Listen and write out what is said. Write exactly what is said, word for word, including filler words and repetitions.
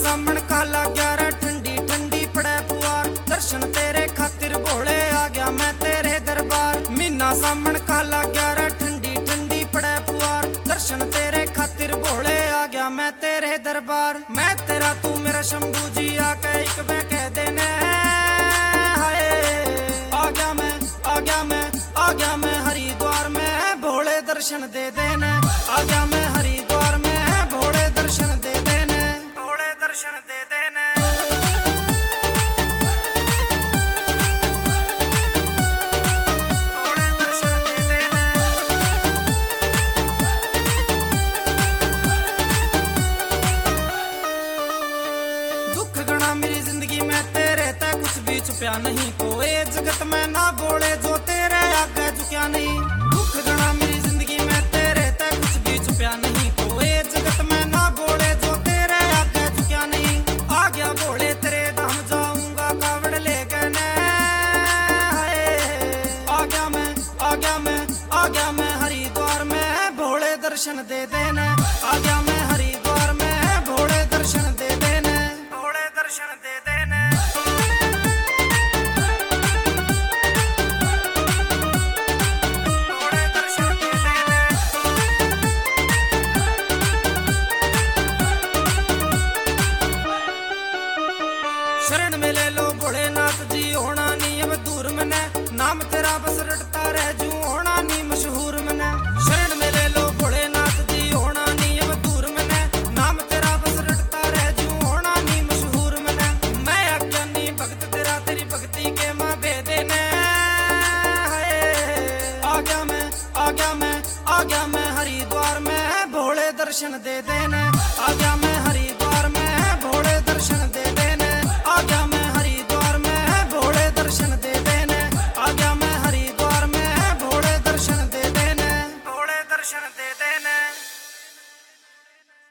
सामन काला ग्यारह ठंडी ठंडी पड़े पुआर, दर्शन तेरे खातिर भोले आ गया मैं तेरे दरबार। मीना सामन काला ग्यारह ठंडी ठंडी पड़े पुआर, दर्शन तेरे खातिर भोले आ गया मैं तेरे दरबार। मैं तेरा तू मेरा शंभू जी आके एक बै कह देने हाय, आ गया मैं आ गया मैं आ गया मैं हरिद्वार में, भोले दर्शन दे देने। आ गया मैं हरिद्वार में, भोले दर्शन दे देने, भोले दर्शन दे देने। भोले दर्शन दे देने। दुख गणा मेरी जिंदगी में तेरे तक कुछ भी छुपया नहीं, कोई जगत में ना बोले जो तेरे आगे झुकया नहीं। दुख गणा मेरी जिंदगी में तेरे तक कुछ भी छुपया नहीं, कोई जगत में ना बोले जो तेरे आगे झुकया नहीं। आ गया भोले तेरे धाम जाऊंगा कावड़ लेके ने, आ गया मैं आ गया मैं आ गया मैं हरिद्वार में, भोले दर्शन दे देने। आ गया मैं हरिद्वार में, भोले दर्शन दे देने, भोले दर्शन दे देने। भोले दर्शन दे देने। शरण में ले लो भोलेनाथ जी, होना नहीं अब दूर मने, नाम तेरा बस रटता रह जू, होना नहीं मशहूर मने। शरण में ले लो भोलेनाथ जी, होना नहीं अब दूर मने, नाम तेरा बस रटता रह जू, होना नहीं मशहूर मने। मैं अज्ञानी भक्त तेरा तेरी भक्ति के मां भेदे ने, आ गया मैं आ गया मैं आ गया मैं हरिद्वार में, भोले दर्शन दे देने। आ गया मैं